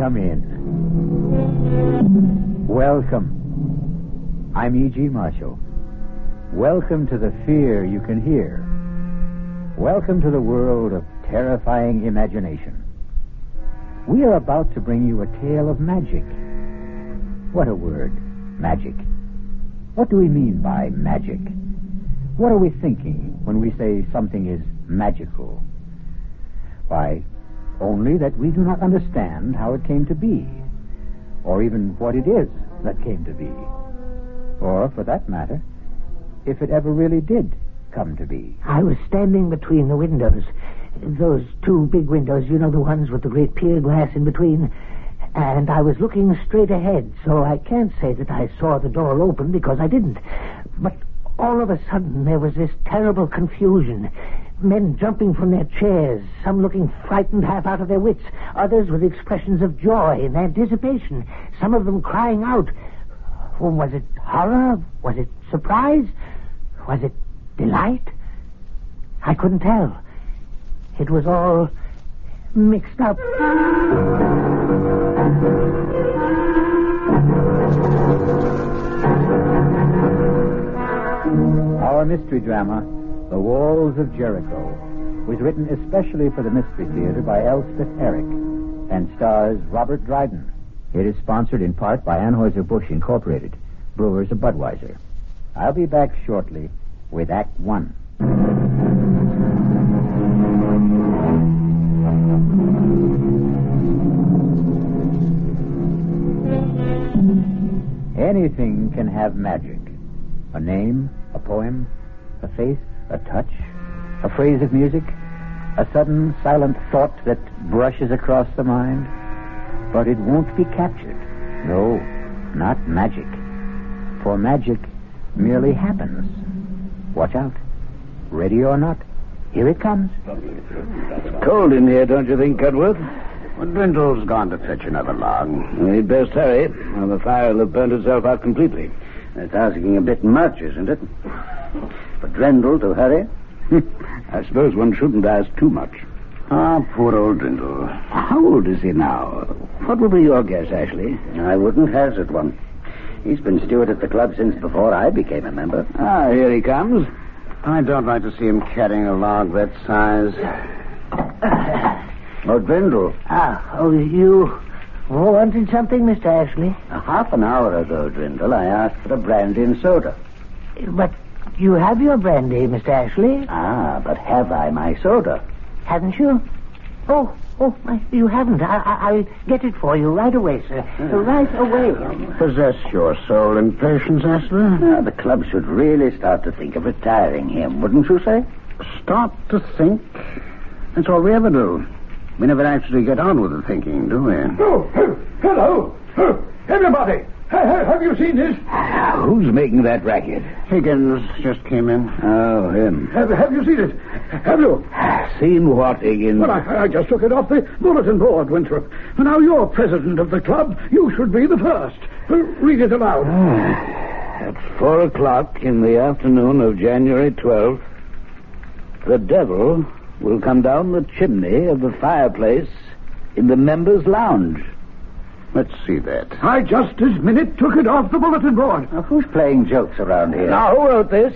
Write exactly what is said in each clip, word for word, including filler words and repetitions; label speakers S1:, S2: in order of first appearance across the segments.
S1: come in. Welcome. I'm E G. Marshall. Welcome to the fear you can hear. Welcome to the world of terrifying imagination. We are about to bring you a tale of magic. What a word, magic. What do we mean by magic? What are we thinking when we say something is magical? Why, only that we do not understand how it came to be, or even what it is that came to be, or, for that matter, if it ever really did come to be.
S2: I was standing between the windows, those two big windows, you know, the ones with the great pier glass in between, and I was looking straight ahead, so I can't say that I saw the door open because I didn't. But all of a sudden there was this terrible confusion. Men jumping from their chairs, some looking frightened half out of their wits, others with expressions of joy and anticipation, some of them crying out. Was it horror? Was it surprise? Was it delight? I couldn't tell. It was all mixed up.
S1: Our mystery drama, The Walls of Jericho, was written especially for the Mystery Theater by Elspeth Eric and stars Robert Dryden. It is sponsored in part by Anheuser-Busch Incorporated, brewers of Budweiser. I'll be back shortly with Act One. Anything can have magic. A name, a poem, a face, a touch, a phrase of music, a sudden silent thought that brushes across the mind. But it won't be captured. No, not magic. For magic merely happens. Watch out. Ready or not, here it comes.
S3: It's cold in here, don't you think, Cudworth? Well, Brindle's gone to fetch another log. We'd best hurry, or the fire will have burnt itself out completely.
S4: That's asking a bit much, isn't it? For Drendel to hurry?
S3: I suppose one shouldn't ask too much. Ah, poor old Drindle. How old is he now? What would be your guess, Ashley?
S4: I wouldn't hazard one. He's been steward at the club since before I became a member.
S3: Ah, here he comes. I don't like to see him carrying a log that size.
S4: Oh, Drindle.
S2: Ah, oh, you wanted something, Mister Ashley?
S4: A half an hour ago, Drindle, I asked for a brandy and soda.
S2: But you have your brandy, Mister Ashley.
S4: Ah, but have I my soda?
S2: Haven't you? Oh, oh, you haven't. I, I, I'll get it for you right away, sir. Mm. Right away.
S3: Possess your soul in patience, Ashley.
S4: Ah, the club should really start to think of retiring him, wouldn't you say?
S3: Start to think? That's all we ever do. We never actually get on with the thinking, do we?
S5: Oh, hello. Oh, everybody. Have you seen this?
S3: Who's making that racket? Higgins just came in. Oh, him.
S5: Have, have you seen it? Have you?
S3: Seen what, Higgins?
S5: Well, I, I just took it off the bulletin board, Winthrop. And now you're president of the club. You should be the first. Uh, read it aloud.
S3: Ah, at four o'clock in the afternoon of January twelfth, the devil will come down the chimney of the fireplace in the members' lounge. Let's see that.
S5: I just this minute took it off the bulletin board.
S4: Now, who's playing jokes around here?
S3: Now, who wrote this?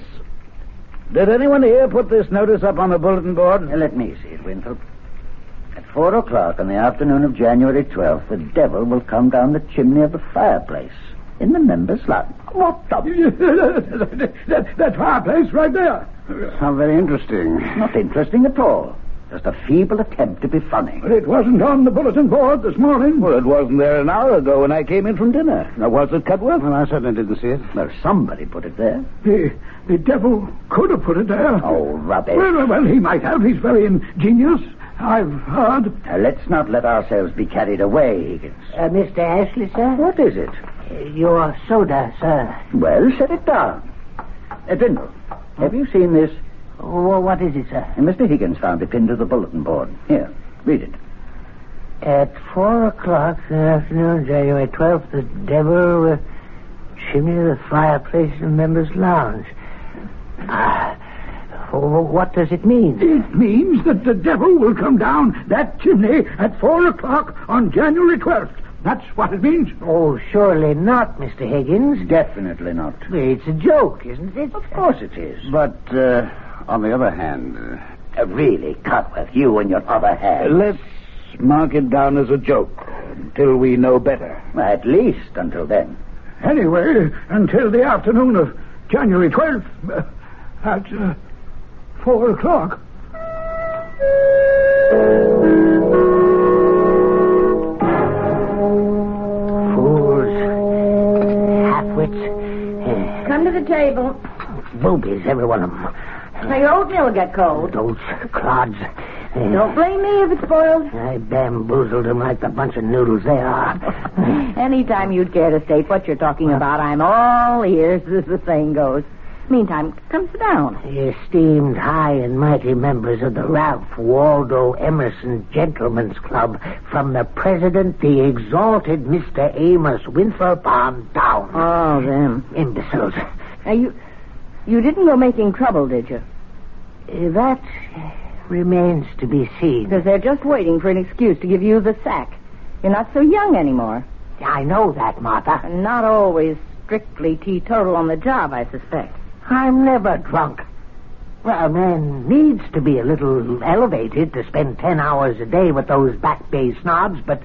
S3: Did anyone here put this notice up on the bulletin board?
S4: Now, let me see it, Winthrop. At four o'clock on the afternoon of January twelfth, the devil will come down the chimney of the fireplace in the members' lounge. What
S5: the... that, that fireplace right there.
S3: How very interesting.
S4: Not interesting at all. Just a feeble attempt to be funny.
S5: But it wasn't on the bulletin board this morning.
S3: Well, it wasn't there an hour ago when I came in from dinner. Now, was it, Cudworth? Well, I certainly didn't see it.
S4: Well, somebody put it there.
S5: The, the devil could have put it there.
S4: Oh, rubbish.
S5: Well, well, he might have. He's very ingenious. I've heard.
S4: Now, let's not let ourselves be carried away, Higgins.
S2: Uh, Mister Ashley, sir?
S4: What is it?
S2: Uh, your soda, sir.
S4: Well, set it down. Uh, Drindle, have you seen this?
S2: Oh, what is it, sir?
S4: And Mister Higgins found it pinned to the bulletin board. Here, read it.
S2: At four o'clock in the afternoon, January twelfth, the devil will chimney of the fireplace in the members' lounge. Ah, Oh, what does it mean?
S5: It means that the devil will come down that chimney at four o'clock on January twelfth. That's what it means.
S2: Oh, surely not, Mister Higgins.
S4: Definitely not.
S2: It's a joke, isn't it?
S4: Of course it is.
S3: But, uh, on the other hand... Uh,
S4: Uh, really, Cotworth, you and your other hand.
S3: let's mark it down as a joke until we know better.
S4: At least until then.
S5: Anyway, until the afternoon of January twelfth uh, at uh, four o'clock.
S2: Fools. Halfwits.
S6: Come to the table.
S2: Boobies, every one of them.
S6: Now, your oatmeal will get cold.
S2: Those clods.
S6: Don't blame me if it's spoiled.
S2: I bamboozled them like the bunch of noodles they are.
S6: Anytime you'd care to state what you're talking about, I'm all ears, as the saying goes. Meantime, come sit down.
S2: The esteemed high and mighty members of the Ralph Waldo Emerson Gentlemen's Club, from the president, the exalted Mister Amos Winthrop, on down.
S6: Oh, them.
S2: Imbeciles.
S6: Now, you, you didn't go making trouble, did you?
S2: Uh, that remains to be seen.
S6: Because they're just waiting for an excuse to give you the sack. You're not so young anymore.
S2: I know that, Martha.
S6: And not always strictly teetotal on the job, I suspect.
S2: I'm never drunk. Well, a man needs to be a little elevated to spend ten hours a day with those Back Bay snobs, but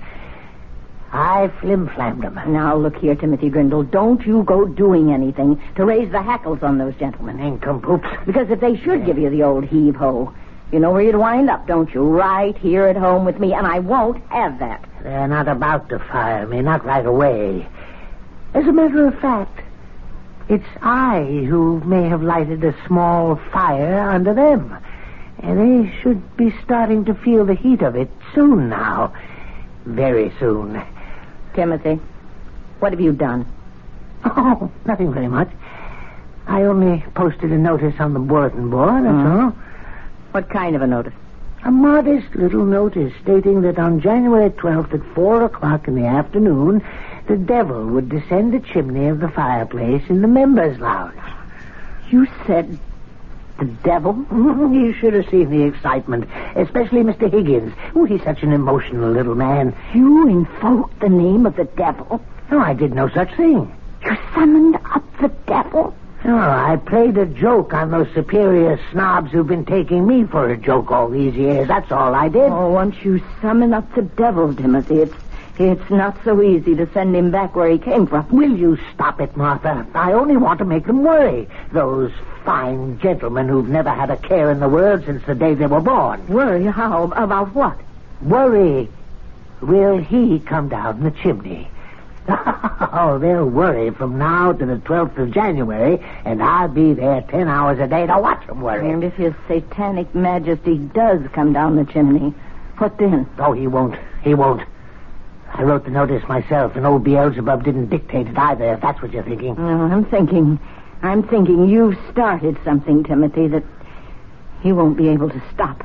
S2: I flim-flammed them.
S6: Now, look here, Timothy Grindle. Don't you go doing anything to raise the hackles on those gentlemen.
S2: Nincompoops.
S6: Because if they should give you the old heave-ho, you know where you'd wind up, don't you? Right here at home with me, and I won't have that.
S2: They're not about to fire me, not right away. As a matter of fact, it's I who may have lighted a small fire under them. And they should be starting to feel the heat of it soon now. Very soon.
S6: Timothy, what have you done?
S2: Oh, nothing very much. I only posted a notice on the bulletin board, that's
S6: Mhm.
S2: all.
S6: What kind of a notice?
S2: A modest little notice stating that on January twelfth at four o'clock in the afternoon, the devil would descend the chimney of the fireplace in the members' lounge.
S6: You said the devil?
S2: You should have seen the excitement, especially Mister Higgins. Oh, he's such an emotional little man.
S6: You invoked the name of the devil?
S2: No, I did no such thing.
S6: You summoned up the devil?
S2: No, I played a joke on those superior snobs who've been taking me for a joke all these years. That's all I did.
S6: Oh, once you summon up the devil, Timothy, it's it's not so easy to send him back where he came from.
S2: Will you stop it, Martha? I only want to make them worry. Those fine gentlemen who've never had a care in the world since the day they were born.
S6: Worry? How? About what?
S2: Worry. Will he come down the chimney? Oh, they'll worry from now to the twelfth of January, and I'll be there ten hours a day to watch them worry.
S6: And if his satanic majesty does come down the chimney, what then?
S2: Oh, he won't. He won't. I wrote the notice myself, and old Beelzebub didn't dictate it either, if that's what you're thinking.
S6: Oh, I'm thinking, I'm thinking you've started something, Timothy, that he won't be able to stop.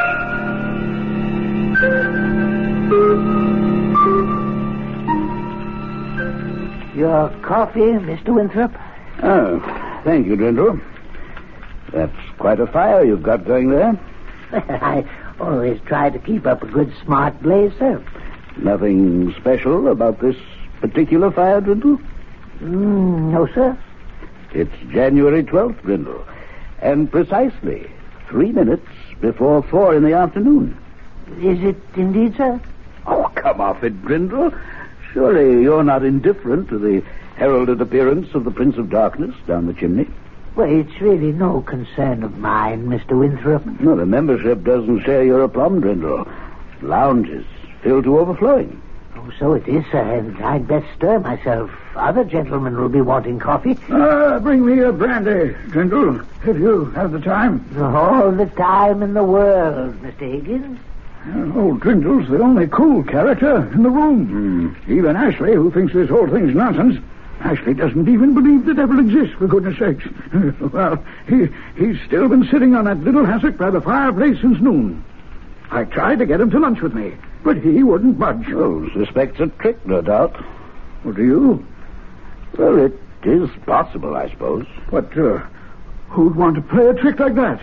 S2: Your coffee, Mister Winthrop?
S3: Oh, thank you, Grindle. That's quite a fire you've got going there.
S2: I always try to keep up a good smart blaze, sir.
S3: Nothing special about this particular fire, Grindle?
S2: Mm, no, sir.
S3: It's January twelfth, Grindle, and precisely three minutes before four in the afternoon.
S2: Is it indeed, sir?
S3: Oh, come off it, Grindle. Surely you're not indifferent to the heralded appearance of the Prince of Darkness down the chimney?
S2: Well, it's really no concern of mine, Mister Winthrop.
S3: No, the membership doesn't share your aplomb, Grindle. Lounges filled to overflowing.
S2: Oh, so it is, sir, and I'd best stir myself. Other gentlemen will be wanting coffee.
S5: Uh, bring me a brandy, Grindle, if you have the time.
S2: All the time in the world, Mister Higgins.
S5: Uh, old Grindle's the only cool character in the room.
S3: Mm.
S5: Even Ashley, who thinks this whole thing's nonsense. Ashley doesn't even believe the devil exists, for goodness sakes. Well, he, he's still been sitting on that little hassock by the fireplace since noon. I tried to get him to lunch with me, but he wouldn't budge.
S3: Oh, suspects a trick, no doubt.
S5: What do you?
S3: Well, it is possible, I suppose.
S5: What, uh, who'd want to play a trick like that?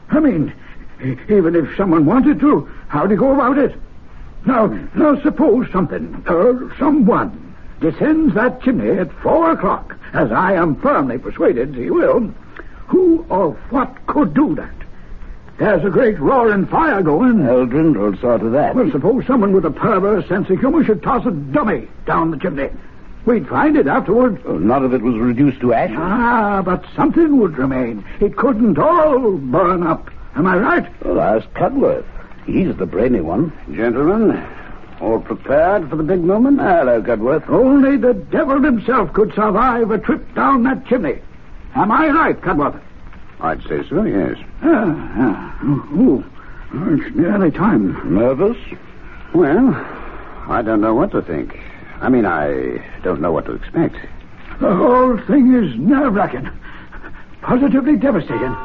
S5: I mean, e- even if someone wanted to, how'd he go about it? Now, now suppose something, or someone, descends that chimney at four o'clock, as I am firmly persuaded he will. Who or what could do that? There's a great roaring fire going.
S3: Eldrin will saw to that.
S5: Well, suppose someone with a perverse sense of humor should toss a dummy down the chimney. We'd find it afterwards.
S3: Oh, none of it was reduced to ashes.
S5: Ah, but something would remain. It couldn't all burn up. Am I right?
S3: Well, ask Cudworth. He's the brainy one.
S7: Gentlemen, all prepared for the big moment?
S3: Hello, Cudworth.
S5: Only the devil himself could survive a trip down that chimney. Am I right, Cudworth?
S7: I'd say so, yes.
S5: Ah, ah. Oh, oh, it's nearly time.
S3: Nervous?
S7: Well, I don't know what to think. I mean, I don't know what to expect.
S5: The whole thing is nerve-wracking. Positively devastating.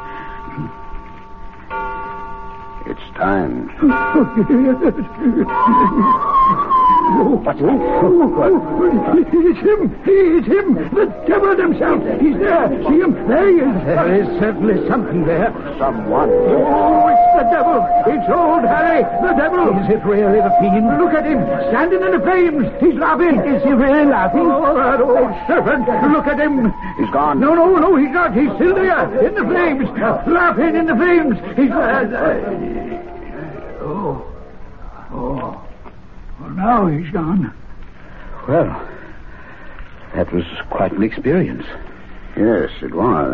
S7: It's time.
S5: What's that? It's him. It's him. The devil himself. He's there. See him? There he is.
S3: There is certainly something there.
S7: Someone.
S5: Oh, it's the devil. It's old Harry, the devil.
S3: Is it really the fiend?
S5: Look at him, standing in the flames. He's laughing.
S3: Is he really laughing?
S5: Oh, that old serpent. Look at him.
S7: He's gone.
S5: No, no, no, he's not. He's still there, in the flames. Laughing in the flames. He's... Uh, oh. Oh. Well, now he's gone.
S3: Well, that was quite an experience.
S7: Yes, it was.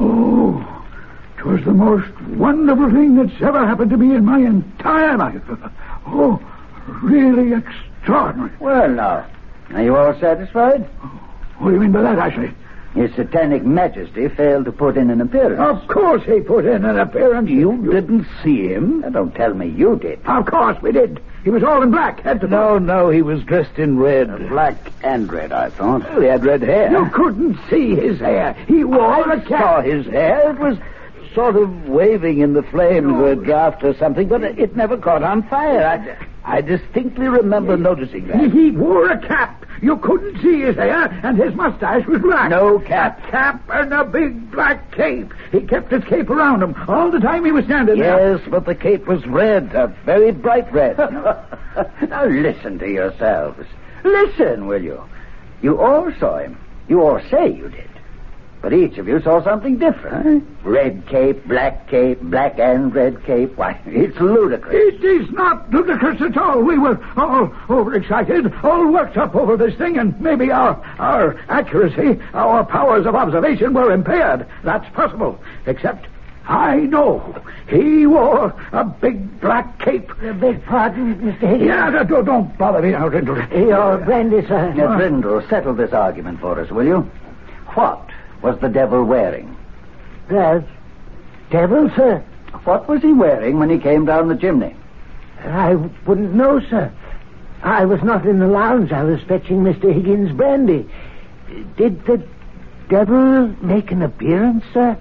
S5: Oh, it was the most wonderful thing that's ever happened to me in my entire life. Oh, really extraordinary.
S4: Well, now, are you all satisfied?
S5: What do you mean by that, Ashley?
S4: His Satanic Majesty failed to put in an appearance.
S5: Of course he put in an appearance.
S3: You didn't see him?
S4: Now, don't tell me you did.
S5: Of course we did. He was all in black, head to toe.
S3: No, no, he was dressed in red.
S7: Black and red, I thought.
S3: Well, he had red hair.
S5: You couldn't see his hair. He wore
S3: I
S5: a cap.
S3: saw his hair. It was sort of waving in the flames of a draft or something, but it never caught on fire. I, I distinctly remember noticing that.
S5: He wore a cap. You couldn't see his hair, and his mustache was black.
S3: No cap.
S5: A cap and a big black cape. He kept his cape around him all the time he was standing there.
S3: Yes, but the cape was red, a very bright red.
S4: Now, listen to yourselves. Listen, will you? You all saw him. You all say you did. But each of you saw something different. Huh? Red cape, black cape, black and red cape. Why, it's ludicrous.
S5: It is not ludicrous at all. We were all overexcited, all worked up over this thing, and maybe our our accuracy, our powers of observation were impaired. That's possible. Except, I know he wore a big black cape.
S2: I beg pardon, Mister Higgins.
S5: Yeah, don't, don't bother me now, Rindle.
S2: Your brandy, sir.
S4: Now, Brindle, settle this argument for us, will you? What was the devil wearing?
S2: The devil, sir?
S4: What was he wearing when he came down the chimney?
S2: I wouldn't know, sir. I was not in the lounge. I was fetching Mister Higgins' brandy. Did the devil make an appearance, sir?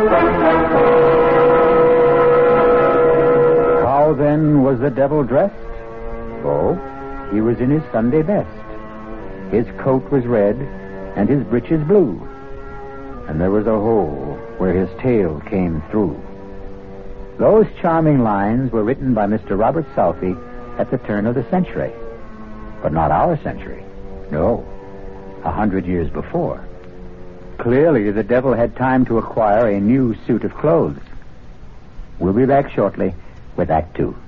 S1: How then was the devil dressed? Oh, he was in his Sunday best. His coat was red, and his breeches blue. And there was a hole where his tail came through. Those charming lines were written by Mister Robert Southey at the turn of the century. But not our century. No, a hundred years before. Clearly, the devil had time to acquire a new suit of clothes. We'll be back shortly with Act Two.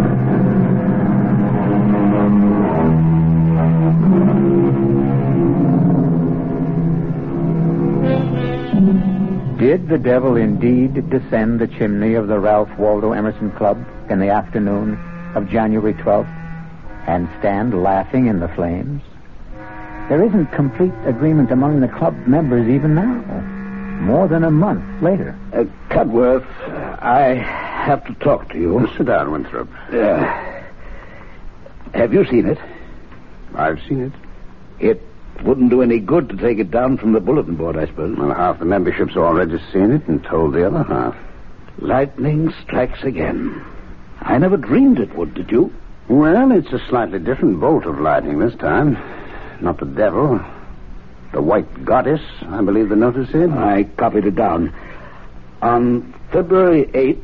S1: Did the devil indeed descend the chimney of the Ralph Waldo Emerson Club in the afternoon of January twelfth and stand laughing in the flames? There isn't complete agreement among the club members even now, more than a month later.
S3: Uh, Cudworth, I have to talk to you.
S7: Sit down, Winthrop.
S3: Uh, have you seen it?
S7: I've seen it.
S3: It wouldn't do any good to take it down from the bulletin board, I suppose.
S7: Well, half the membership's already seen it and told the other half.
S3: Lightning strikes again. I never dreamed it would, did you?
S7: Well, it's a slightly different bolt of lightning this time. Not the devil. The White Goddess, I believe the notice said.
S3: I copied it down. On February eighth,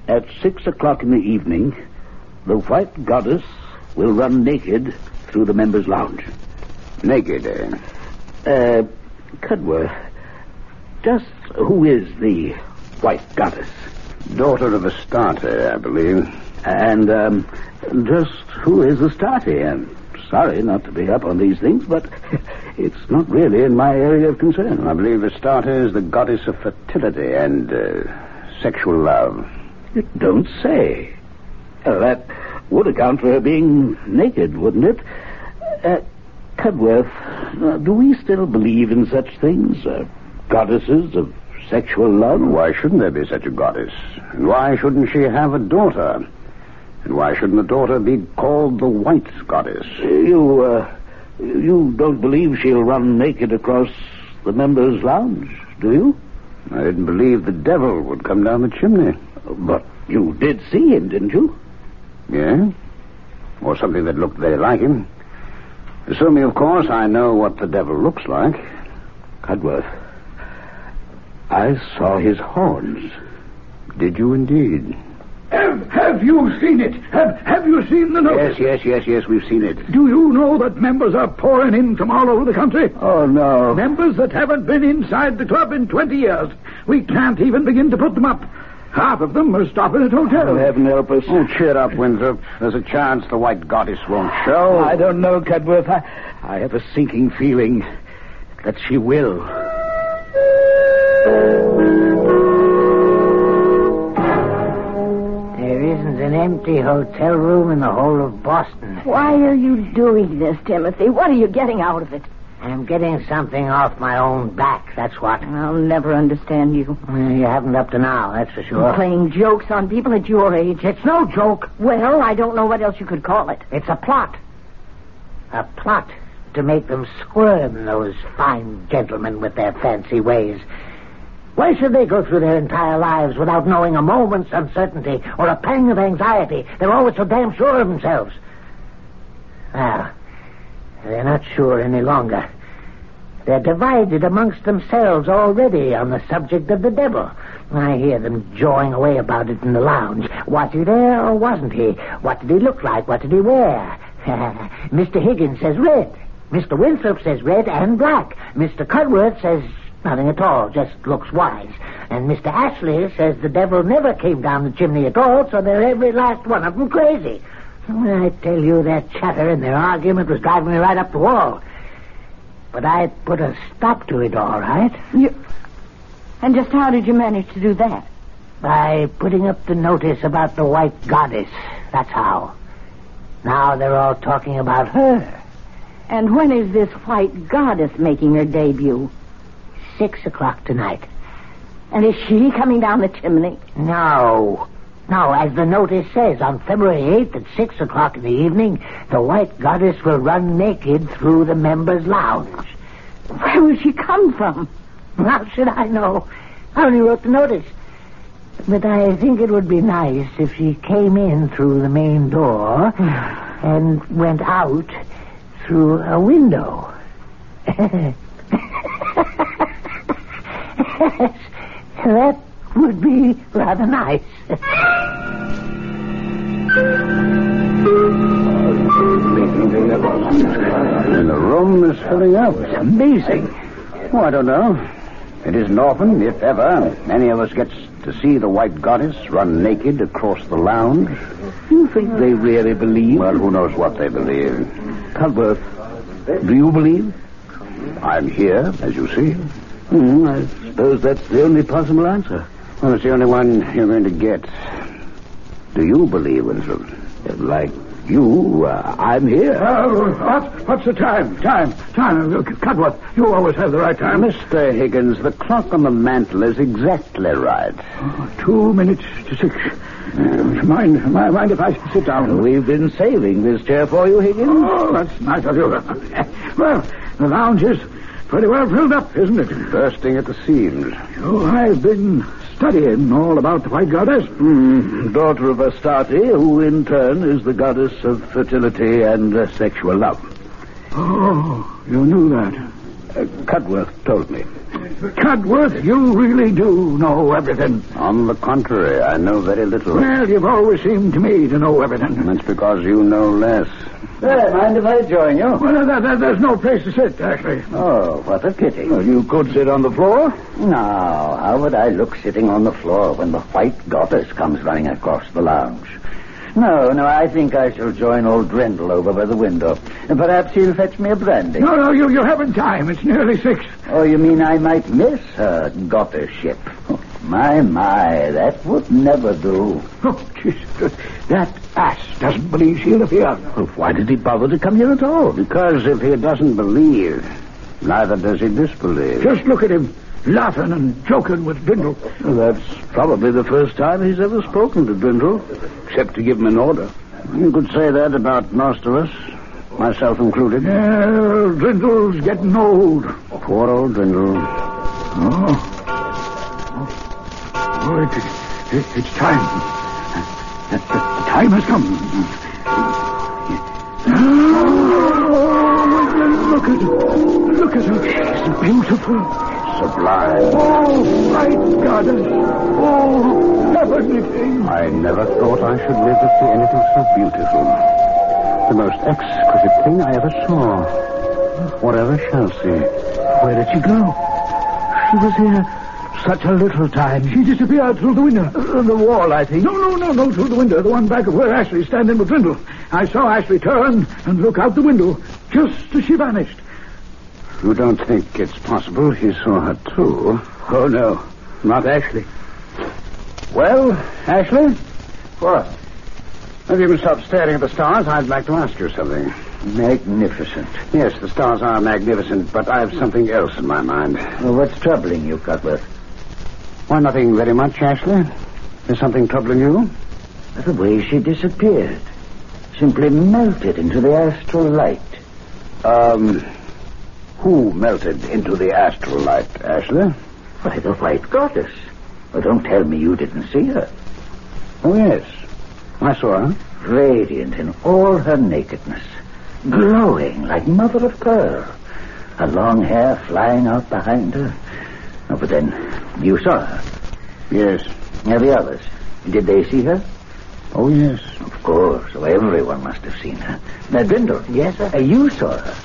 S3: at six o'clock in the evening, the White Goddess will run naked through the members' lounge.
S7: Naked, eh?
S3: Uh, Cudworth, just who is the White Goddess?
S7: Daughter of Astarte, I believe.
S3: And, um, just who is Astarte? I'm sorry not to be up on these things, but it's not really in my area of concern.
S7: I believe Astarte is the goddess of fertility and uh, sexual love.
S3: You don't say. Uh, that would account for her being naked, wouldn't it? Uh, Cudworth, uh, do we still believe in such things? Uh, goddesses of sexual love?
S7: Why shouldn't there be such a goddess? And why shouldn't she have a daughter? And why shouldn't the daughter be called the White Goddess?
S3: You, uh, you don't believe she'll run naked across the members' lounge, do you?
S7: I didn't believe the devil would come down the chimney.
S3: But you did see him, didn't you?
S7: Yeah? Or something that looked very like him. Assuming, of course, I know what the devil looks like.
S3: Cudworth, I saw his horns.
S7: Did you indeed?
S5: Have, have you seen it? Have, have you seen the notice?
S7: Yes, yes, yes, yes, we've seen it.
S5: Do you know that members are pouring in from all over the country?
S3: Oh, no.
S5: Members that haven't been inside the club in twenty years. We can't even begin to put them up. Half of them are stopping at hotels.
S3: Oh, heaven help us.
S7: Oh, cheer up, Winthrop. There's a chance the White Goddess won't show.
S3: I don't know, Cudworth. I, I have a sinking feeling that she will.
S2: There isn't an empty hotel room in the whole of Boston.
S6: Why are you doing this, Timothy? What are you getting out of it?
S2: I'm getting something off my own back, that's what.
S6: I'll never understand you.
S2: Well, you haven't up to now, that's for sure.
S6: Playing jokes on people at your age.
S2: It's no joke.
S6: Well, I don't know what else you could call it.
S2: It's a plot. A plot to make them squirm, those fine gentlemen with their fancy ways. Why should they go through their entire lives without knowing a moment's uncertainty or a pang of anxiety? They're always so damn sure of themselves. Well, they're not sure any longer. They're divided amongst themselves already on the subject of the devil. I hear them jawing away about it in the lounge. Was he there or wasn't he? What did he look like? What did he wear? Mister Higgins says red. Mister Winthrop says red and black. Mister Cudworth says nothing at all, just looks wise. And Mister Ashley says the devil never came down the chimney at all, so they're every last one of them crazy. I tell you, their chatter and their argument was driving me right up the wall. But I put a stop to it, all right.
S6: You... And just how did you manage to do that?
S2: By putting up the notice about the White Goddess. That's how. Now they're all talking about her.
S6: And when is this White Goddess making her debut?
S2: Six o'clock tonight.
S6: And is she coming down the chimney?
S2: No. No, as the notice says, on February eighth at six o'clock in the evening, the White Goddess will run naked through the members' lounge.
S6: Where will she come from?
S2: How should I know? I only wrote the notice. But I think it would be nice if she came in through the main door and went out through a window. That would be rather nice.
S7: And the room is filling up.
S2: It's amazing.
S7: Oh, I don't know. It isn't often, if ever, any of us gets to see the White Goddess run naked across the lounge.
S3: You think they really believe?
S7: Well, who knows what they believe.
S3: Cudworth, do you believe?
S7: I'm here, as you see.
S3: Hmm, I suppose that's the only possible answer.
S7: Well, it's the only one you're going to get. Do you believe, Winthrop?
S3: Like you, uh, I'm here.
S5: Uh, what? What's the time? Time. Time. Uh, Cudworth, you always have the right time.
S7: Mister Higgins, the clock on the mantel is exactly right.
S5: Oh, two minutes to six. Uh, mind, mind, mind if I sit down?
S3: We've been saving this chair for you, Higgins.
S5: Oh, that's nice of you. Well, the lounge is pretty well filled up, isn't it?
S7: Bursting at the seams.
S5: Oh, I've been studying all about the White Goddess.
S3: Mm, daughter of Astarte, who in turn is the goddess of fertility and uh, sexual love.
S5: Oh, you knew that.
S7: Uh, Cudworth told me.
S5: Cudworth, you really do know everything.
S7: On the contrary, I know very little.
S5: Well, you've always seemed to me to know everything.
S7: That's because you know less.
S4: Hey, mind if I join you?
S5: Well, there, there, there's no place to sit, actually.
S4: Oh, what a pity.
S3: Well, you could sit on the floor.
S4: Now, how would I look sitting on the floor when the white goddess comes running across the lounge? No, no, I think I shall join old Drindle over by the window. And perhaps he'll fetch me a brandy.
S5: No, no, you, you haven't time. It's nearly six.
S4: Oh, you mean I might miss her goddess-ship? Oh, my, my, that would never do.
S5: Oh, Jesus. That ass doesn't believe she'll appear.
S3: Well, why did he bother to come here at all?
S7: Because if he doesn't believe, neither does he disbelieve.
S5: Just look at him, laughing and joking with Drindle.
S3: Well, that's probably the first time he's ever spoken to Drindle, except to give him an order.
S7: You could say that about most of us, myself included.
S5: Yeah, Drindle's getting old.
S7: Poor old Drindle.
S5: Oh. Oh, it, it, it's time. The time has come. Oh, look at her. Look at her. She's beautiful.
S7: Sublime.
S5: Oh, my goddess. Oh, heavenly thing.
S7: I never thought I should live to see anything so beautiful. The most exquisite thing I ever saw. Or ever shall see.
S5: Where did she go? She was here such a little time. She disappeared through the window. Uh, the wall, I think. No, no, no, no, through the window. The one back of where Ashley's standing with Drindle. I saw Ashley turn and look out the window just as she vanished.
S7: You don't think it's possible he saw her too?
S3: Oh, no. Not Ashley. Well, Ashley?
S7: What? If you can stop staring at the stars, I'd like to ask you something.
S4: Magnificent.
S7: Yes, the stars are magnificent, but I have something else in my mind.
S4: Well, what's troubling you, Cudworth?
S7: Why, nothing very much, Ashley. Is something troubling you?
S4: The way she disappeared. Simply melted into the astral light.
S7: Um, who melted into the astral light, Ashley?
S4: Why, the white goddess. Well, don't tell me you didn't see her.
S7: Oh, yes. I saw her.
S4: Radiant in all her nakedness. Glowing like mother of pearl. Her long hair flying out behind her. Oh, but then, you saw her.
S7: Yes.
S4: Now, the others, did they see her?
S7: Oh, yes.
S4: Of course, so everyone must have seen her. Now, Drindle.
S2: Yes, sir?
S4: Uh, you saw her.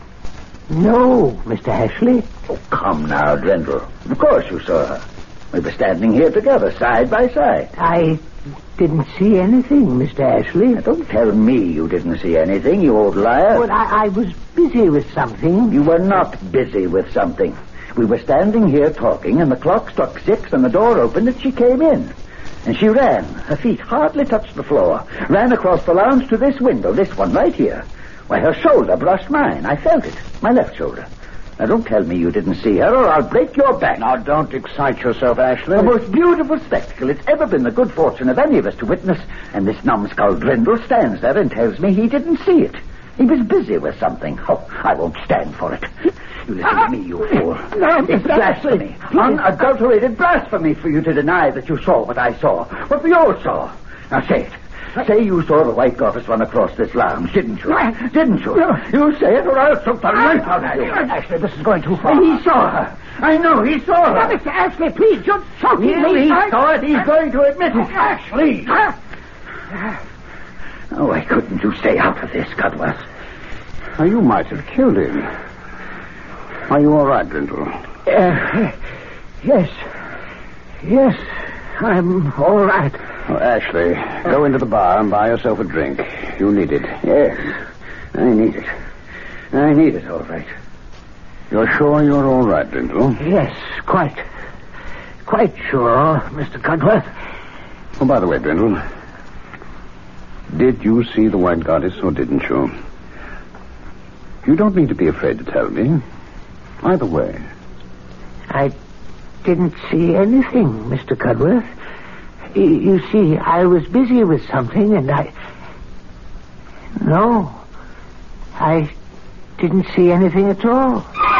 S2: No, Mister Ashley.
S4: Oh, come now, Drindle. Of course you saw her. We were standing here together, side by side.
S2: I didn't see anything, Mister Ashley.
S4: Now, don't tell me you didn't see anything, you old liar.
S2: Well, I, I was busy with something.
S4: You were not busy with something. We were standing here talking, and the clock struck six, and the door opened, and she came in. And she ran. Her feet hardly touched the floor. Ran across the lounge to this window, this one right here. Why, her shoulder brushed mine. I felt it. My left shoulder. Now, don't tell me you didn't see her, or I'll break your back.
S7: Now, don't excite yourself, Ashley.
S4: The most beautiful spectacle it's ever been the good fortune of any of us to witness, and this numbskull Drindle stands there and tells me he didn't see it. He was busy with something. Oh, I won't stand for it. You listen to me, you fool.
S5: No,
S4: It's blasphemy. Unadulterated blasphemy for you to deny that you saw what I saw. What we all saw. Now, say it. Say you saw the white goddess run across this lounge, didn't you? Didn't you? You say it, or I'll choke the life out of you.
S5: Ashley, this is going too far.
S4: He saw her. I know he saw her.
S5: Mister Ashley, please, you're choking
S4: Well,
S5: me.
S4: he
S5: I-
S4: saw it. He's going to admit it.
S5: Ashley!
S4: Oh, why couldn't you stay out of this, Cudworth?
S7: Now, you might have killed him. Are you all right, Drindle?
S2: Uh, yes. Yes, I'm all right.
S7: Oh, Ashley, go into the bar and buy yourself a drink. You need it.
S4: Yes, I need it. I need it, all right.
S7: You're sure you're all right, Drindle?
S2: Yes, quite. Quite sure, Mister Cudworth.
S7: Oh, by the way, Drindle, did you see the white goddess or didn't you? You don't need to be afraid to tell me. Either way.
S2: I didn't see anything, Mister Cudworth. Y- You see, I was busy with something, and I... No, I didn't see anything at all.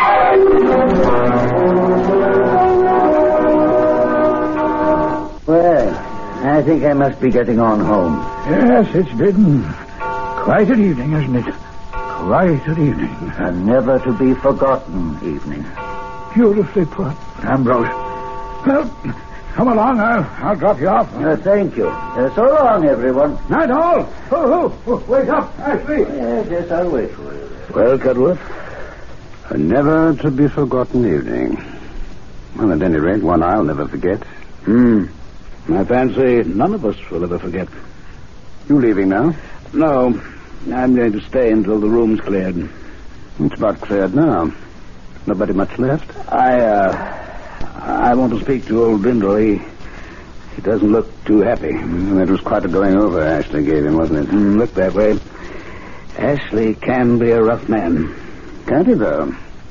S4: Well, I think I must be getting on home.
S5: Yes, it's been quite an evening, isn't it? Quite an evening.
S4: A never to be forgotten evening.
S5: Beautifully put, Ambrose. Well, come along. I'll, I'll drop you off.
S4: Uh, thank you. Uh, so long, everyone.
S5: Night all. Oh, oh, wake up, Ashley.
S4: Yes, yes, I'll wait for you.
S3: Well, Cudworth?
S7: A never to be forgotten evening. Well, at any rate, one I'll never forget.
S3: Hmm. I fancy none of us will ever forget.
S7: You leaving now?
S3: No. I'm going to stay until the room's cleared.
S7: It's about cleared now. Nobody much left?
S3: I, uh... I want to speak to old Brindle. He... He doesn't look too happy.
S7: Mm, that was quite a going over Ashley gave him, wasn't it?
S3: Mm, looked that way. Ashley can be a rough man.
S7: Can't he, though?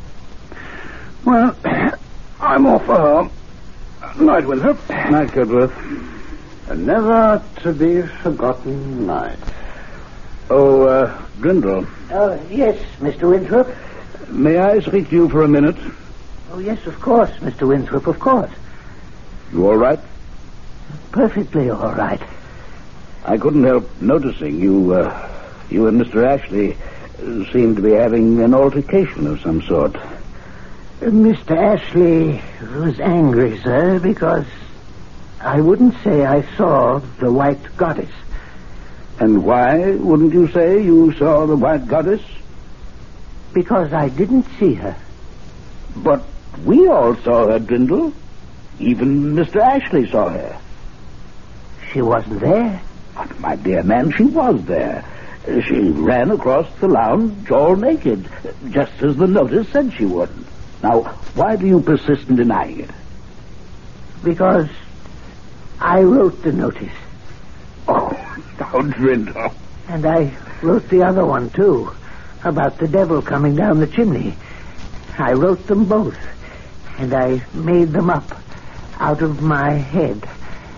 S7: Well, I'm off for home. Night, Winthrop.
S3: Night, Cudworth.
S7: A never to be forgotten night.
S3: Oh, uh, Brindle.
S2: Oh, yes, Mister Winthrop.
S3: May I speak to you for a minute?
S2: Oh, yes, of course, Mister Winthrop, of course.
S3: You all right?
S2: Perfectly all right.
S3: I couldn't help noticing you, uh, you and Mister Ashley uh, seem to be having an altercation of some sort.
S2: Uh, Mister Ashley was angry, sir, because I wouldn't say I saw the White Goddess.
S3: And why wouldn't you say you saw the White Goddess?
S2: Because I didn't see her.
S3: But we all saw her, Brindle. Even Mister Ashley saw her.
S2: She wasn't there.
S3: But, my dear man, she was there. She ran across the lounge all naked, just as the notice said she would. Now, why do you persist in denying it?
S2: Because I wrote the notice.
S3: Oh, now, Brindle.
S2: And I wrote the other one, too, about the devil coming down the chimney. I wrote them both, and I made them up out of my head.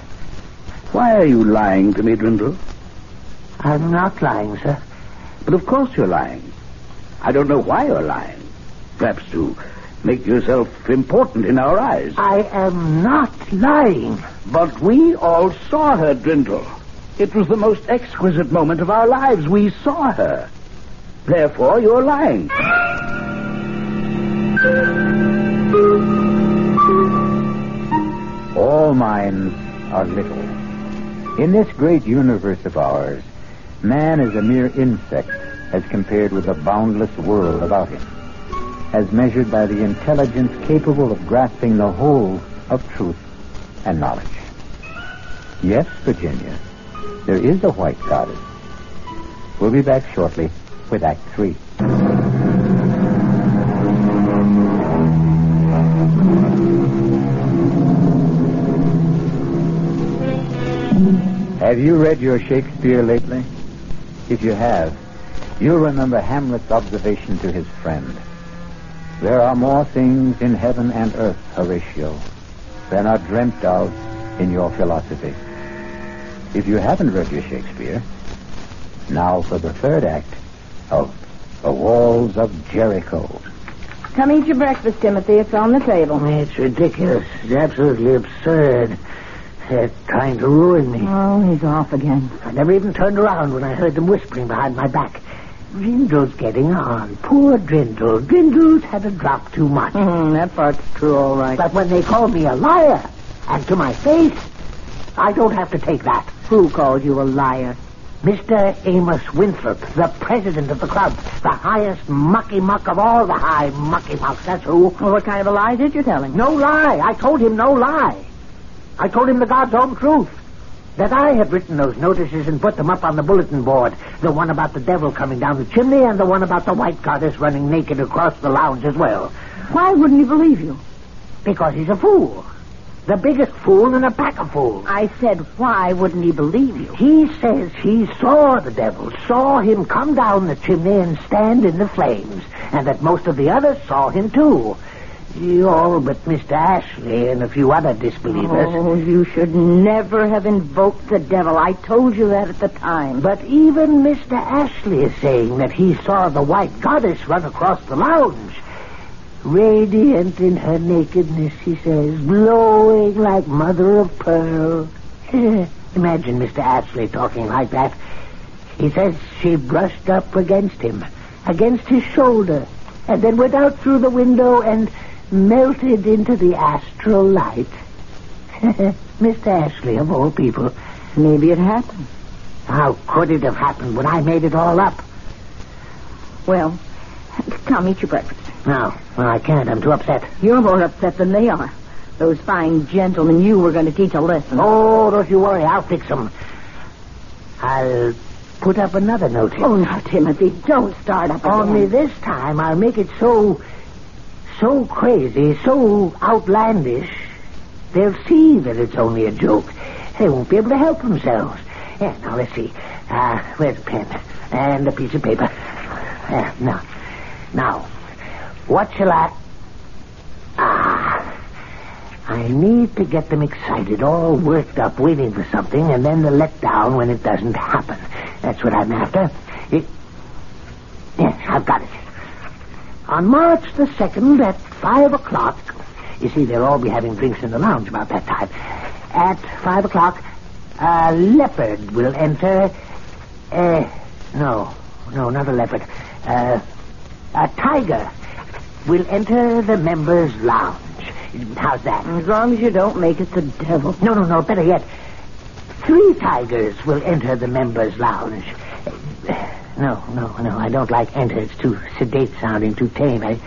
S3: Why are you lying to me, Brindle?
S2: I'm not lying, sir.
S3: But of course you're lying. I don't know why you're lying. Perhaps to make yourself important in our eyes.
S2: I am not lying.
S3: But we all saw her, Brindle. It was the most exquisite moment of our lives. We saw her. Therefore, you're lying.
S1: All minds are little. In this great universe of ours, man is a mere insect as compared with the boundless world about him, as measured by the intelligence capable of grasping the whole of truth and knowledge. Yes, Virginia, there is a White Goddess. We'll be back shortly with Act Three. Have you read your Shakespeare lately? If you have, you'll remember Hamlet's observation to his friend. There are more things in heaven and earth, Horatio, than are dreamt of in your philosophy. If you haven't read your Shakespeare, now for the third act of The Walls of Jericho.
S6: Come eat your breakfast, Timothy. It's on the table.
S2: It's ridiculous. It's absolutely absurd. They're trying to ruin me.
S6: Oh, he's off again.
S2: I never even turned around when I heard them whispering behind my back. Drindle's getting on. Poor Drindle. Drindle's had a drop too much.
S6: Mm, that part's true, all right.
S2: But when they call me a liar, and to my face, I don't have to take that.
S6: Who called you a liar?
S2: Mister Amos Winthrop, the president of the club, the highest mucky-muck of all the high mucky-mucks, that's who.
S6: Well, what kind of a lie did you tell him?
S2: No lie. I told him no lie. I told him the God's own truth. That I had written those notices and put them up on the bulletin board. The one about the devil coming down the chimney and the one about the White Goddess running naked across the lounge as well.
S6: Why wouldn't he believe you?
S2: Because he's a fool. The biggest fool in a pack of fools.
S6: I said, why wouldn't he believe you?
S2: He says he saw the devil, saw him come down the chimney and stand in the flames, and that most of the others saw him too. All but Mister Ashley and a few other disbelievers.
S6: Oh, you should never have invoked the devil. I told you that at the time.
S2: But even Mister Ashley is saying that he saw the White Goddess run across the lounge. Radiant in her nakedness, he says, glowing like mother of pearl. Imagine Mister Ashley talking like that. He says she brushed up against him against his shoulder, and then went out through the window and melted into the astral light. Mister Ashley, of all people.
S6: Maybe it happened.
S2: How could it have happened when I made it all up?
S6: Well, come eat your breakfast.
S2: No, well, I can't. I'm too upset.
S6: You're more upset than they are. Those fine gentlemen you were going to teach a lesson.
S2: Oh, don't you worry. I'll fix them. I'll put up another notice.
S6: Oh, now, Timothy, don't start up again.
S2: Only this time I'll make it so, so crazy, so outlandish, they'll see that it's only a joke. They won't be able to help themselves. Yeah, now, let's see. Uh, where's a pen? And a piece of paper. Yeah, now. Now, what shall I... Ah... I need to get them excited, all worked up, waiting for something, and then the let down when it doesn't happen. That's what I'm after. It... Yes, I've got it. On March the second at five o'clock... You see, they'll all be having drinks in the lounge about that time. At five o'clock, a leopard will enter... Uh, no, no, not a leopard. Uh, a tiger will enter the members' lounge. How's that?
S6: As long as you don't make it the devil.
S2: No, no, no. Better yet, three tigers will enter the members' lounge. No, no, no. I don't like enter. It's too sedate sounding, too tame. I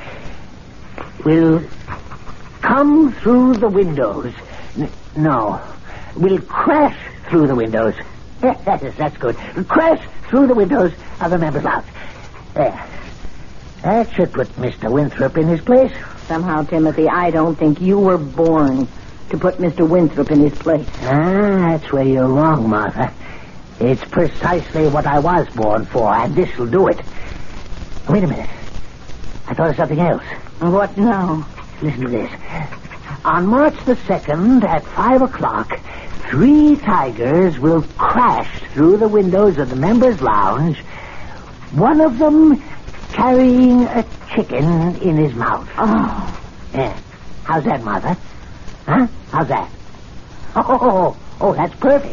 S2: will come through the windows. N- no, will crash through the windows. Yes, that's good. Crash through the windows of the members' lounge. There. That should put Mister Winthrop in his place.
S6: Somehow, Timothy, I don't think you were born to put Mister Winthrop in his place.
S2: Ah, that's where you're wrong, Martha. It's precisely what I was born for, and this'll do it. Wait a minute. I thought of something else.
S6: What now?
S2: Listen to this. On March the second at five o'clock, three tigers will crash through the windows of the members' lounge, one of them carrying a chicken in his mouth.
S6: Oh.
S2: Yeah. How's that, Martha? Huh? How's that? Oh, oh, oh, oh, that's perfect.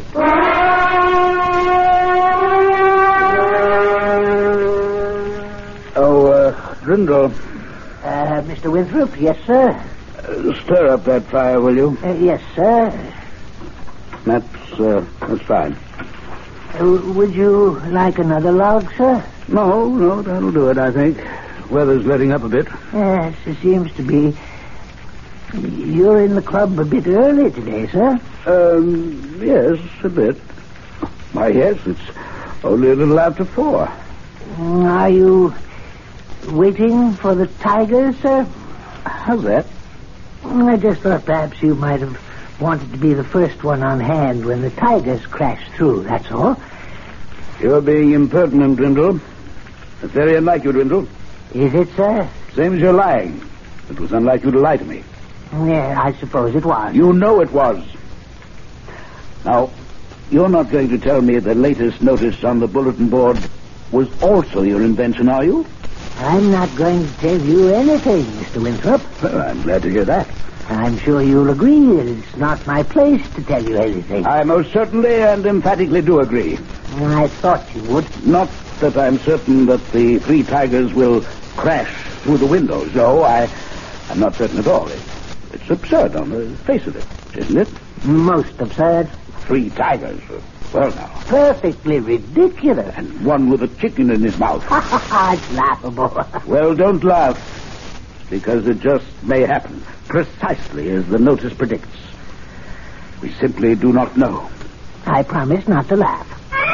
S3: Oh, uh, Grindle.
S2: Uh, Mister Winthrop, yes, sir?
S3: Uh, stir up that fire, will you?
S2: Uh, yes, sir.
S3: That's, uh, that's fine.
S2: Uh, would you like another log, sir?
S3: No, no, that'll do it, I think. Weather's letting up a bit.
S2: Yes, it seems to be. You're in the club a bit early today, sir.
S3: Um, yes, a bit. Why, yes, it's only a little after four.
S2: Are you waiting for the tigers, sir?
S3: How's that?
S2: I just thought perhaps you might have wanted to be the first one on hand when the tigers crashed through, that's all.
S3: You're being impertinent, Dwindle. It's very unlike you, Dwindle.
S2: Is it, sir?
S3: Same as you're lying. It was unlike you to lie to me.
S2: Yeah, I suppose it was.
S3: You know it was. Now, you're not going to tell me the latest notice on the bulletin board was also your invention, are you?
S2: I'm not going to tell you anything, Mister Winthrop.
S3: Well, I'm glad to hear that.
S2: I'm sure you'll agree that it's not my place to tell you anything.
S3: I most certainly and emphatically do agree.
S2: I thought you would.
S3: Not that I'm certain that the three tigers will crash through the windows. No, I, I'm not certain at all. It, it's absurd on the face of it, isn't it?
S2: Most absurd.
S3: Three tigers. Well, now.
S2: Perfectly ridiculous.
S3: And one with a chicken in his mouth.
S2: It's laughable.
S3: Well, don't laugh, because it just may happen, precisely as the notice predicts. We simply do not know.
S2: I promise not to laugh.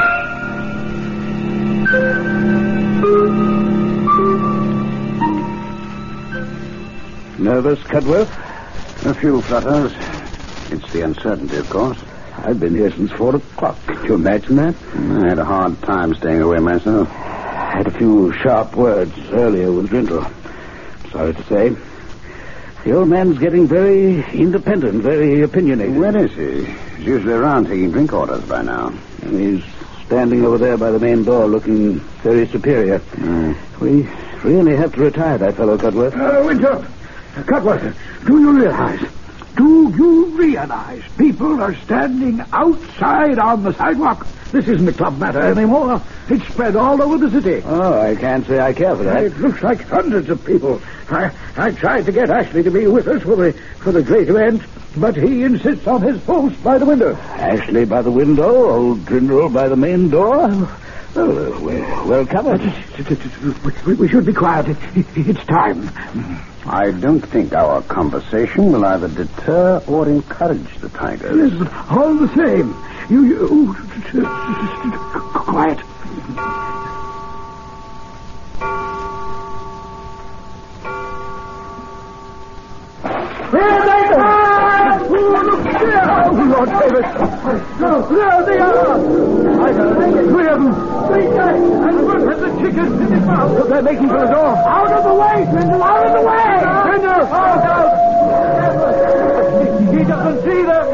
S3: Nervous, Cudworth?
S7: A few flutters. It's the uncertainty, of course.
S3: I've been here since four o'clock. Can you imagine that?
S7: I had a hard time staying away myself.
S3: I had a few sharp words earlier with Grindle. Sorry to say. The old man's getting very independent, very opinionated.
S7: Where is he? He's usually around taking drink orders by now.
S3: And he's standing over there by the main door looking very superior.
S7: Mm.
S3: We really have to retire that fellow, Cudworth.
S5: Uh, Winthrop! Cudworth, do you realize Do you realize people are standing outside on the sidewalk? This isn't a club matter anymore. It's spread all over the city.
S3: Oh, I can't say I care for that.
S5: It looks like hundreds of people. I, I tried to get Ashley to be with us for the for the great event, but he insists on his post by the window.
S3: Ashley by the window, old Drindle by the main door. Well, uh, we're well covered.
S5: We, we should be quiet. It, it, it's time.
S7: I don't think our conversation will either deter or encourage the tigers.
S5: Yes, but all the same, you... you quiet. Where they go? Oh, Lord Davis. No, there they are. I got three of them. Three guys. And one has the chickens in his mouth. They're making for the door. Out of the way, Grindle, out of the way. Grindle, out, out. He, he doesn't see them.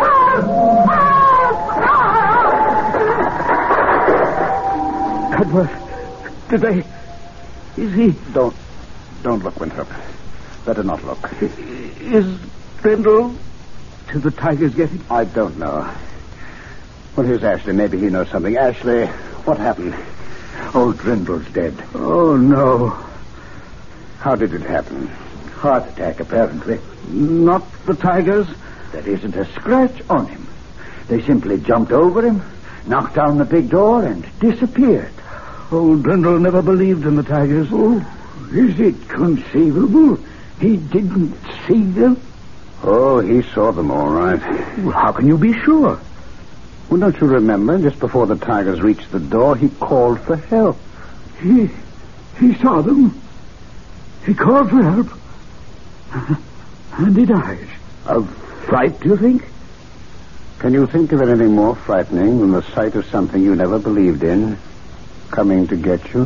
S5: Cudworth, did they... Is he...
S7: Don't... Don't look, Winthrop. Better not look.
S5: Is Grindle... to the tigers getting?
S7: I don't know. Well, here's Ashley. Maybe he knows something. Ashley, what happened?
S5: Old Drindle's dead. Oh, no.
S7: How did it happen?
S4: Heart attack, apparently.
S5: Not the tigers?
S4: There isn't a scratch on him. They simply jumped over him, knocked down the big door, and disappeared.
S5: Old Drindle never believed in the tigers. Oh, is it conceivable he didn't see them?
S7: Oh, he saw them all right.
S5: Well, how can you be sure?
S7: Well, don't you remember, just before the tigers reached the door, he called for help.
S5: He... he saw them. He called for help. And he died.
S7: Of fright, do you think? Can you think of anything more frightening than the sight of something you never believed in coming to get you?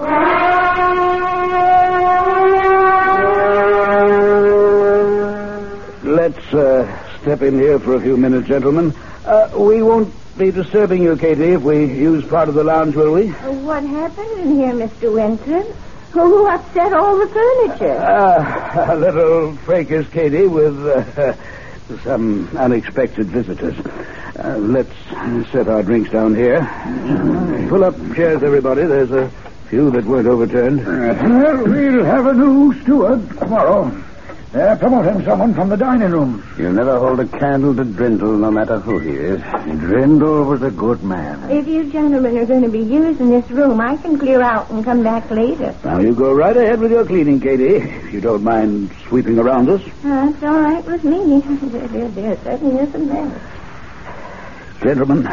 S3: Let's uh, step in here for a few minutes, gentlemen. Uh, we won't be disturbing you, Katie, if we use part of the lounge, will we?
S6: Uh, what happened in here, Mister Winthrop? Who, who upset all the furniture?
S3: Uh, a little fracas, Katie, with uh, some unexpected visitors. Uh, let's set our drinks down here. Uh, pull up chairs, everybody. There's a few that weren't overturned.
S5: Uh, well, we'll have a new steward tomorrow. They're promoting someone from the dining room.
S7: You'll never hold a candle to Drindle, no matter who he is.
S4: Drindle was a good man.
S6: If you gentlemen are going to be using this room, I can clear out and come back later.
S3: Now, you go right ahead with your cleaning, Katie, if you don't mind sweeping around us.
S6: That's all right with me. There, there, there certainly isn't that.
S3: Gentlemen,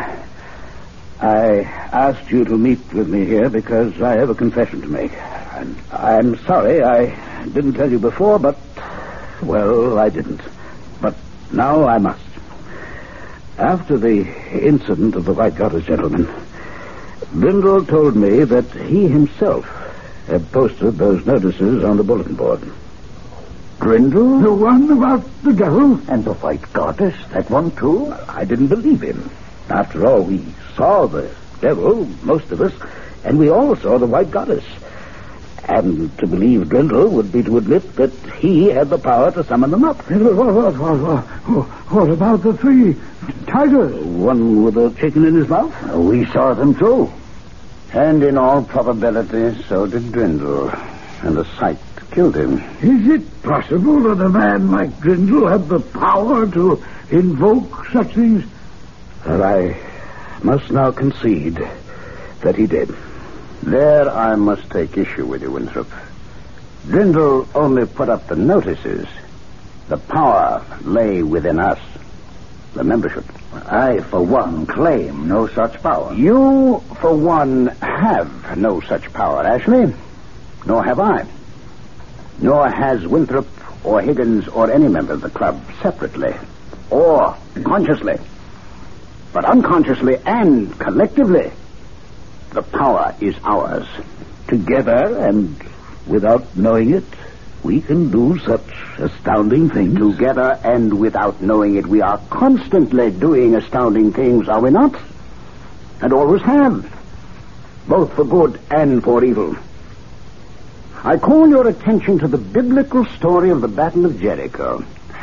S3: I asked you to meet with me here because I have a confession to make. And I'm sorry I didn't tell you before, but... well, I didn't. But now I must. After the incident of the White Goddess, gentlemen, Brindle told me that he himself had posted those notices on the bulletin board.
S5: Brindle? The one about the devil?
S4: And the White Goddess, that one too?
S3: I didn't believe him. After all, we saw the devil, most of us, and we all saw the White Goddess. And to believe Drindle would be to admit that he had the power to summon them up.
S5: What, what, what, what, what about the three tigers?
S3: One with a chicken in his mouth?
S4: We saw them too.
S7: And in all probability, so did Drindle. And the sight killed him.
S5: Is it possible that a man like Drindle had the power to invoke such things?
S3: Well, I must now concede that he did.
S7: There I must take issue with you, Winthrop. Drindle only put up the notices. The power lay within us, the membership.
S4: I, for one, claim no such power.
S7: You, for one, have no such power, Ashley. Nor have I. Nor has Winthrop or Higgins or any member of the club separately or consciously. But unconsciously and collectively, the power is ours.
S3: Together and without knowing it, we can do such astounding things.
S7: Together and without knowing it, we are constantly doing astounding things, are we not? And always have. Both for good and for evil. I call your attention to the biblical story of the Battle of Jericho.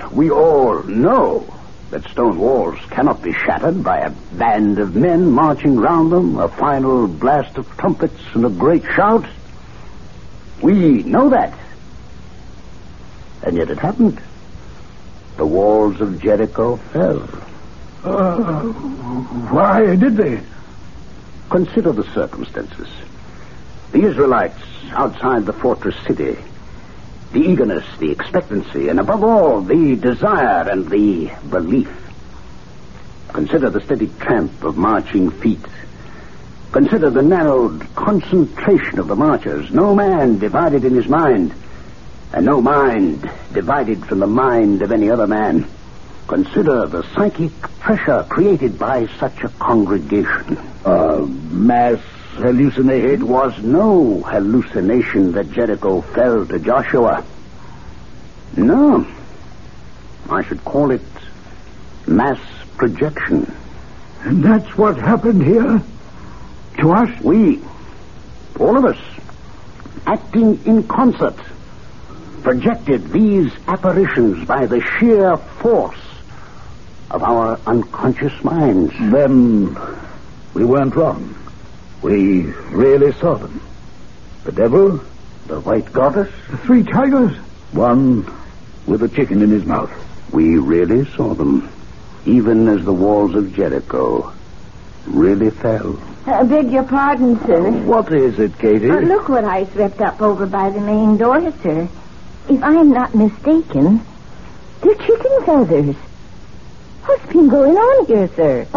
S7: we all know that stone walls cannot be shattered by a band of men marching round them, a final blast of trumpets, and a great shout. We know that. And yet it happened. The walls of Jericho fell.
S5: Uh, why did they?
S7: Consider the circumstances. The Israelites outside the fortress city, the eagerness, the expectancy, and above all, the desire and the belief. Consider the steady tramp of marching feet. Consider the narrowed concentration of the marchers. No man divided in his mind, and no mind divided from the mind of any other man. Consider the psychic pressure created by such a congregation.
S3: Uh, mass hallucination?
S7: It was no hallucination that Jericho fell to Joshua. No. I should call it mass projection.
S5: And that's what happened here? To us?
S7: We, all of us, acting in concert, projected these apparitions by the sheer force of our unconscious minds.
S3: Then we weren't wrong. We really saw them. The devil, the white goddess,
S5: The three tigers?
S3: one with a chicken in his mouth.
S7: We really saw them, even as the walls of Jericho really fell.
S6: I beg your pardon, sir.
S3: What is it, Katie?
S6: Uh, look what I swept up over by the main door, sir. If I am not mistaken, they're chicken feathers. What's been going on here, sir?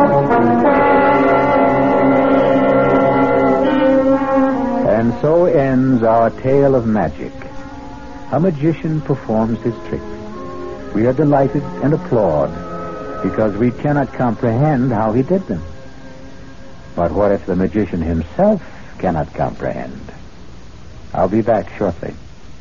S1: And so ends our tale of magic. A magician performs his tricks. We are delighted and applaud because we cannot comprehend how he did them. But what if the magician himself cannot comprehend? I'll be back shortly.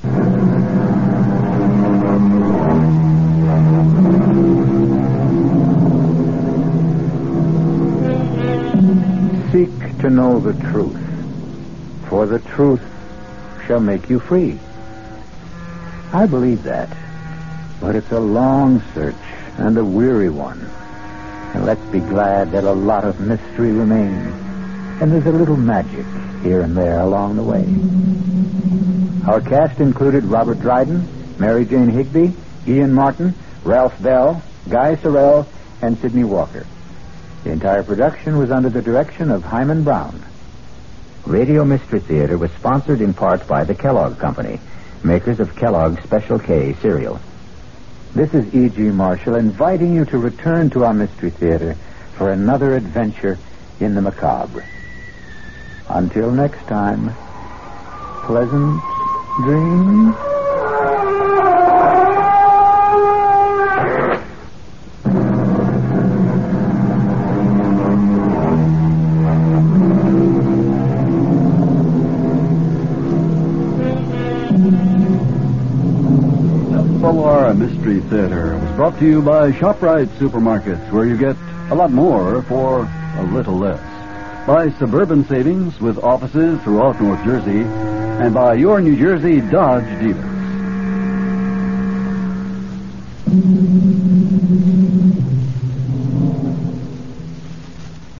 S1: Seek to know the truth, for the truth shall make you free. I believe that, but it's a long search and a weary one. And let's be glad that a lot of mystery remains, and there's a little magic here and there along the way. Our cast included Robert Dryden, Mary Jane Higby, Ian Martin, Ralph Bell, Guy Sorrell, and Sidney Walker. The entire production was under the direction of Hyman Brown. Radio Mystery Theater was sponsored in part by the Kellogg Company, makers of Kellogg's Special K cereal. This is E G. Marshall inviting you to return to our Mystery Theater for another adventure in the macabre. Until next time, pleasant dreams.
S8: Our Mystery Theater was brought to you by ShopRite Supermarkets, where you get a lot more for a little less. By Suburban Savings, with offices throughout North Jersey, and by your New Jersey Dodge dealer.